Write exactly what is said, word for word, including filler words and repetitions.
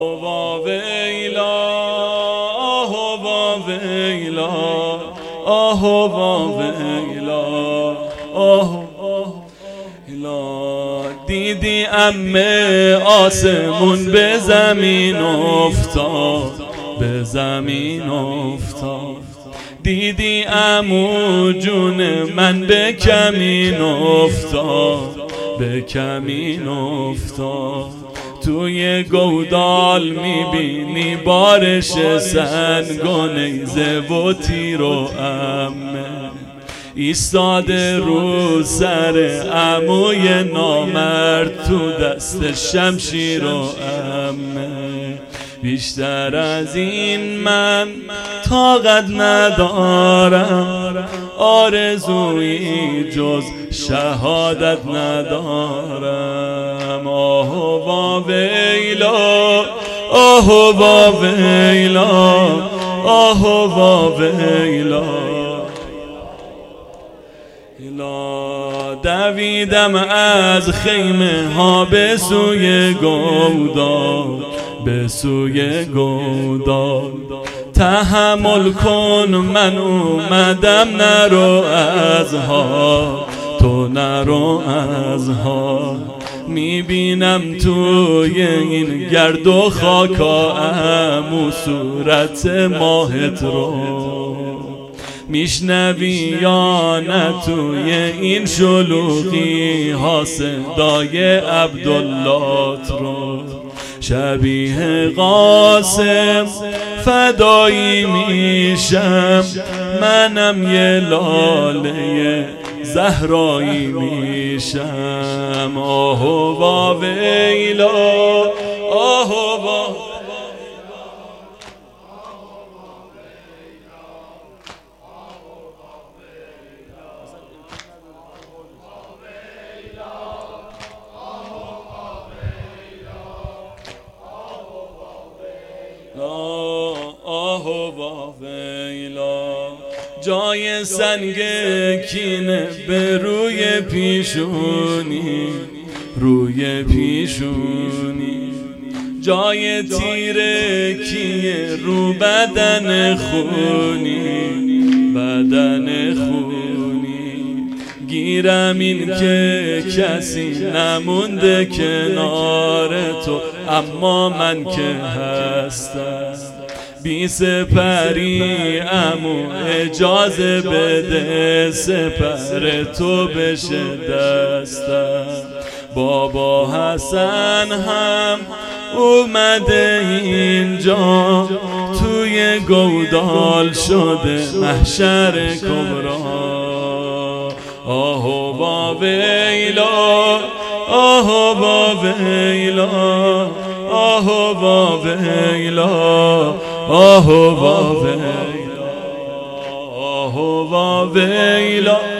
آه ویلا آه ویلا آه ویلا آه ویلا دیدی عمه آسمون به زمین افتاد، به زمین افتاد. دیدی عمو جون من به کمین افتاد، به کمین افتاد. توی گودال میبینی بارش سنگ و نیزه و تیر و عمه ایستاده رو سر عموی نامرد، تو دست شمشیر و عمه. بیشتر از این من طاقت ندارم، آرزویی جز شهادت ندارم. آه و ویلا آه و ویلا آه و ویلا. دویدم از خیمه ها به سوی گودال، به سوی گودال. تحمل کن من اومدم، نرو از ها تو نرو از ها. میبینم توی این گرد و خاکا عمو صورت ماهت رو. میشنوی یا نه توی این شلوغی ها صدای عبدالله رو. شبیه قاسم فدایی میشم، منم یه لاله زهرایی میشم. آه و ویلا آه و آه و ویلا. جای سنگ کینه به روی پیشونی، روی پیشونی. جای تیره کیه رو بدن خونی، بدن خونی. گیرم این که کسی نمونده کنار تو، اما من که هستم بی سپری. عمو اجازه بده سپر تو بشه دستم. بابا حسن هم اومده اینجا، توی گودال شده محشر کبرا. آه و ویلا آه و ویلا آه و ویلا آه و ویلا آه و ویلا.